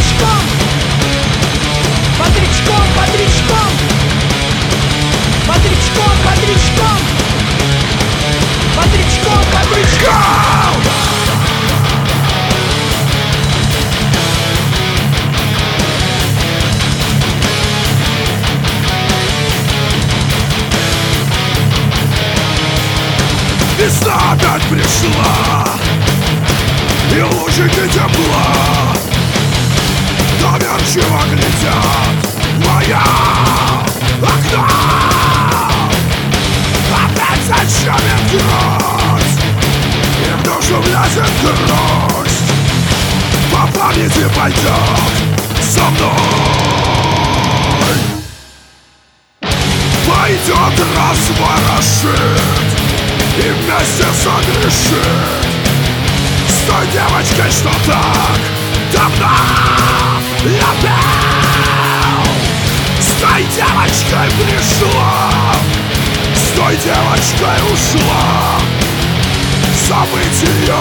бодрячком, бодрячком, бодрячком, бодрячком, бодрячком, бодрячком, бодрячком. Весна опять пришла, и лучики тепла доверчиво глядят в моё окно. Опять зачемит грусть, и в душу влезет грусть. По памяти пойдет со мной, пойдет разворошит и вместе согрешит с той девочкой, что так давно любил. С той девочкой пришла, с той девочкой ушла. Забыть ее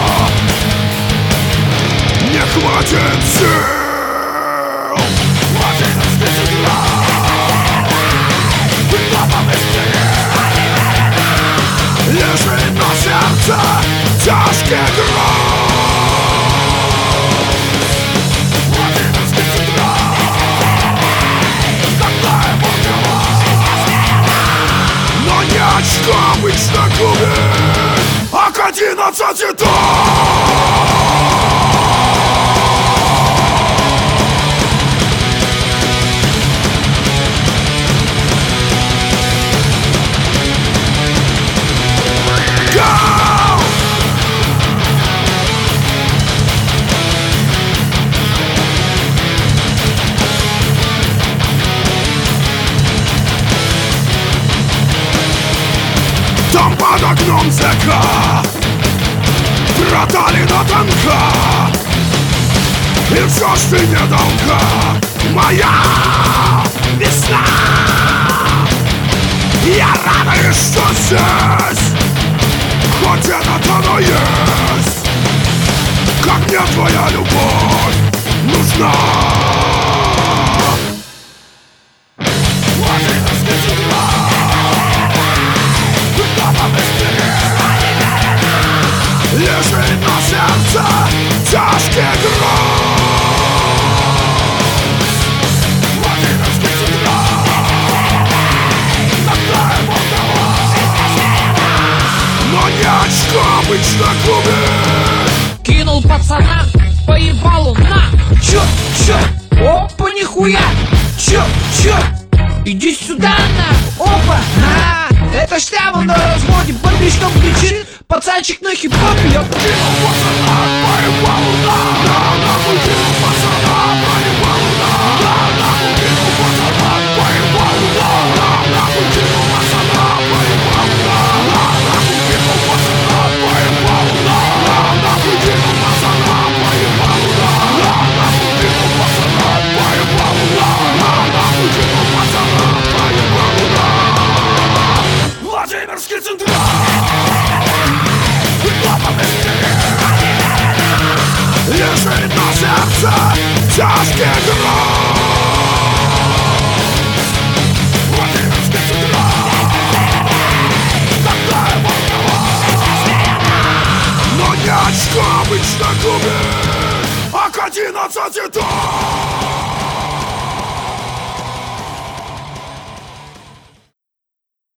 не хватит сил. Лежит на сердце тяжкий груз. Но не очко обычно губит, а к 11 тонн. Там под окном зэка проталина тонка, и все ж ты недолга, моя весна. Я рада, что здесь хоть это оно есть. Как мне твоя любовь нужна. Лежит на сердце тяжкий груз. В 11 утра над но не очко обычно губит. Кинул пацана по ебалу на. Чё? Опа, нихуя. Чё? Иди сюда на. Опа, на. Это шляпа на разводе, бодрячком кричит. Пацанчик на хип-хоп бьет. Кинул пацана по ебалу на. Нахуй кинул пацана по ебалу на. Нахуй кинул пацана по ебалу на. Нахуй кинул пацана по ебалу на. Нахуй кинул пацана по ебалу на. Нахуй кинул пацана по ебалу на. Нахуй кинул пацана по ебалу на. Нахуй кинул пацана по ебалу на. Владимирский Централ. Лежит на сердце тяжкий груз. Владимирский Централ. Такая волна. Но не очко обычно губит, а к 11 тонн.